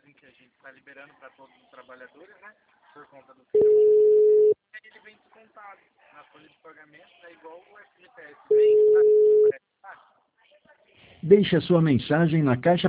assim que a gente está liberando para todos os trabalhadores, né? Por conta do fim. E aí ele vem descontado na folha de pagamento, é igual o FGTS. Vem, tá? Deixe a sua mensagem na caixa